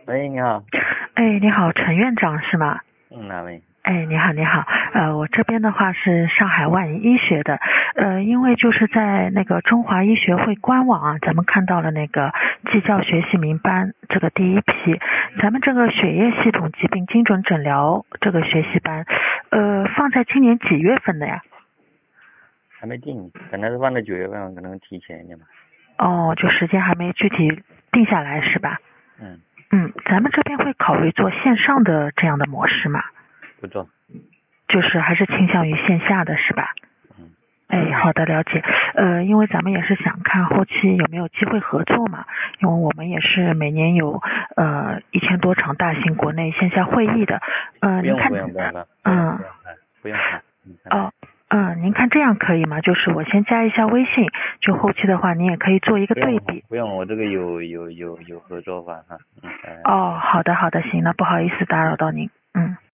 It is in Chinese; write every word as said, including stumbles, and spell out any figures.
喂，你好。 哎，你好，陈院长是吗？ 嗯，哪位？ 哎，你好，你好，呃，我这边的话是上海万医学的，呃，因为就是在那个中华医学会官网啊，咱们看到了那个技教学习民班这个第一批，咱们这个血液系统疾病精准诊疗这个学习班，呃，放在今年几月份的呀？ 还没定，本来是放在九月份，可能提前一点吧。 哦，就时间还没具体定下来是吧？ 嗯， 嗯，咱们这边会考虑做线上的这样的模式吗？ 不做。 就是还是倾向于线下的是吧？ 嗯。 哎，好的，了解。呃，因为咱们也是想看后期有没有机会合作嘛，因为我们也是每年有呃一千多场大型国内线下会议的。呃， 不用， 您看， 不用，不用了。 嗯， 不用了，不用了。嗯，拜哦， 拜。 嗯，您看这样可以吗？就是我先加一下微信，就后期的话您也可以做一个不用， 对比。 不用，我这个有有有有合作法哈。嗯，拜拜。 哦，好的，好的，行，那不好意思打扰到您。